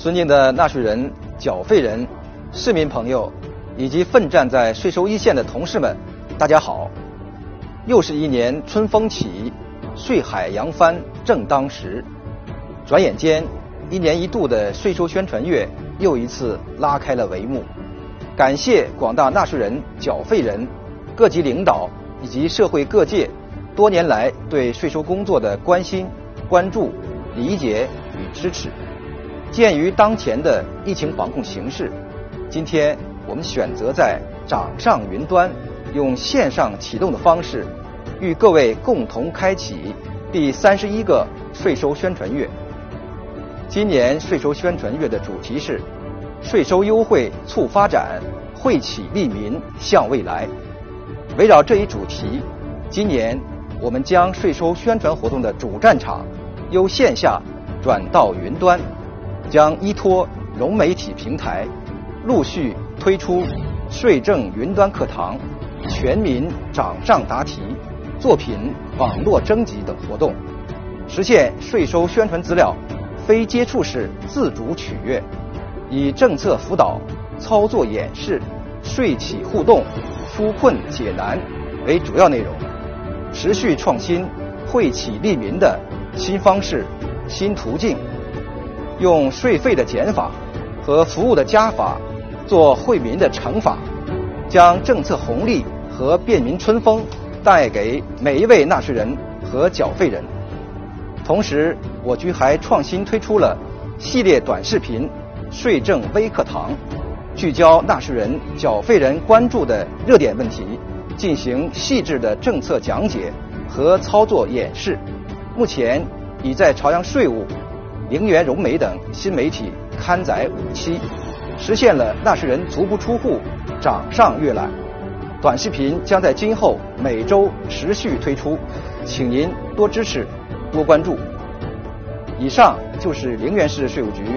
尊敬的纳税人、缴费人、市民朋友，以及奋战在税收一线的同事们，大家好！又是一年春风起，税海扬帆正当时。转眼间，一年一度的税收宣传月又一次拉开了帷幕。感谢广大纳税人、缴费人、各级领导以及社会各界多年来对税收工作的关心、关注、理解与支持。鉴于当前的疫情防控形势，今天我们选择在掌上云端，用线上启动的方式，与各位共同开启第31个税收宣传月。今年税收宣传月的主题是税收优惠促发展，惠企利民向未来。围绕这一主题，今年我们将税收宣传活动的主战场由线下转到云端，将依托融媒体平台，陆续推出税政云端课堂、全民掌上答题、作品网络征集等活动，实现税收宣传资料非接触式自主取阅，以政策辅导、操作演示、税企互动、纾困解难为主要内容，持续创新惠企利民的新方式、新途径，用税费的减法和服务的加法做惠民的乘法，将政策红利和便民春风带给每一位纳税人和缴费人。同时，我局还创新推出了系列短视频税政微课堂，聚焦纳税人、缴费人关注的热点问题，进行细致的政策讲解和操作演示。目前已在朝阳税务、零元融媒等新媒体刊载5期，实现了纳税人足不出户、掌上阅览。短视频将在今后每周持续推出，请您多支持、多关注。以上就是陵园市税务局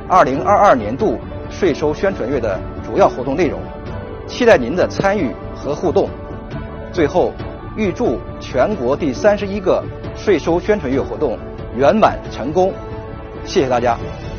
2022年度税收宣传月的主要活动内容，期待您的参与和互动。最后，预祝全国第31个税收宣传月活动圆满成功，谢谢大家。